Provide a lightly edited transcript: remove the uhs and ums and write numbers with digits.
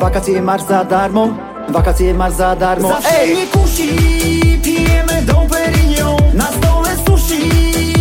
wakacje masz za darmo, wakacje masz za darmo. Zawsze mnie kusi, pijemy Dom Perignon. Na stole sushi,